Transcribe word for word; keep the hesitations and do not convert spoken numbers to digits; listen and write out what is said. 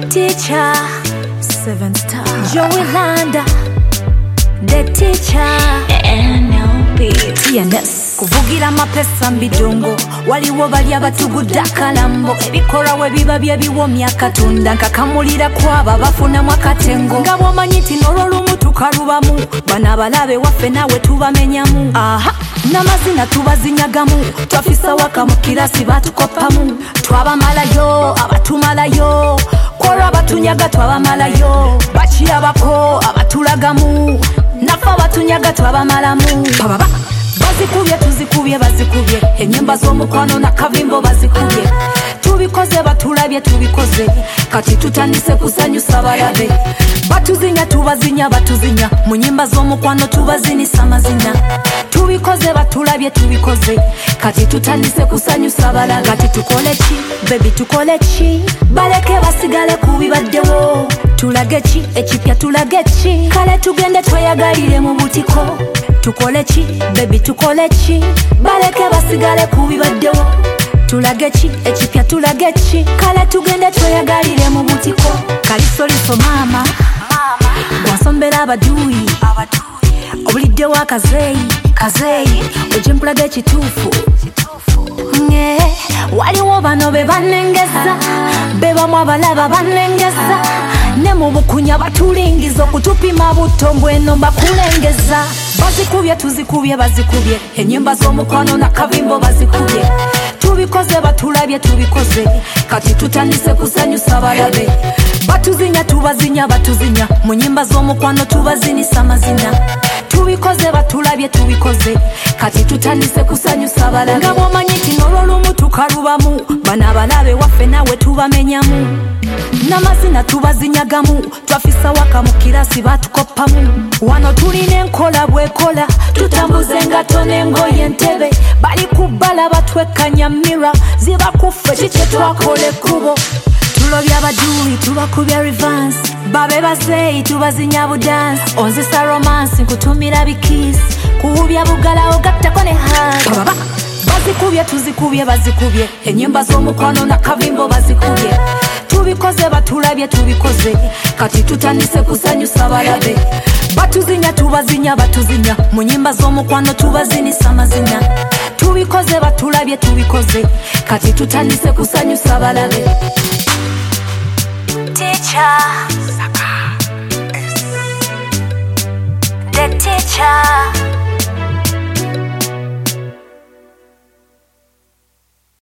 Teacher, seven star Joey Landa, the teacher N L P T N S kuvugira mapesa mbidongo waliwo bali abatugudde akalambo ebikora we biba byebiwomya Katonda nkakamulira kwaba bafuna mwakatengo nga bwomanyi nti n'olwolumu tukalubamu bana abalabe waffe nawe tubamenyamu aha n'amazina tubazinyagamu twafisa waka mu kirasi batukopamu twabamalayo abatumalayo kwolwa abatunyaga twabamalayo bakirabako abatulagamu nafa abatunyaga twabamalamu bababa bazikubye tuzikubye bazikubye enyemba z'omukwano na kavimbo bazikubye tubikoze batulabye tubikoze kati tutandise kusanyusa balabe batuzinya tubazinya batuzinya mu nyimba z'omukwano tubazinisa amazina tubikoze batulabye tubikoze kati tutandise kusanyusa balabe kati tukole ki baby tukole ki baleke basigale kubibaddewo tulage ki ekipya tulage ki kale tugende tweyagalire mu butiko tukole ki baby tukole ki baleke basigale kubibaddewo tulage ki ekipya tulage ki kale tugende tweyagalire mu butiko kalisoliso mama gwasombera abaduyi obulidde wa kazeyi kazeyi ojempulaga ekituufu nge waliwo bano be banengeza bebamu abalaba banengeza ne mu bukunya batulingiza okutupima butombwe eno bakulengeza bazikubye tuzikubye bazikubye enyimba z'omukwano na kavimbo bazikubye tubikoze batulabye tubikoze kati tutandise kusanyusa balabe batuzinya tubazinya batuzinya mu nyimba z'omukwano tubazinisa amazina tubikoze batulabye tubikoze kati tutandise kusanyusa balabe nga bwomanyi nti n'olwolumu tukalubamu bana abalabe waffe nawe tubamenyamu n'amazina tubazinyagamu twafisa waka mu kirasi batukopamu wano tulina enkola bwekola tutambuze engato n'engoye entebe bali kubbala batwekanya mira ziba kuffe kikye twakola ekkubo tulobya abaduyi tubakubya revanse babe bazeyi tubazinya budansi onzisa romansi nkutumira bikisi kuwubya bugala ogattako ne hagi bababa bazikubye tuzikubye bazikubye enyimba z'omukwano na kavimbo bazikubye tubikoze batulabye tubikoze kati tutandise kusanyusa balabe batuzinya tubazinya batuzinya mu nyimba z'omukwano tubazinisa amazina tubikoze batulabye tubikoze kati tutandise kusanyusa balabe Teacher Saka S The teacher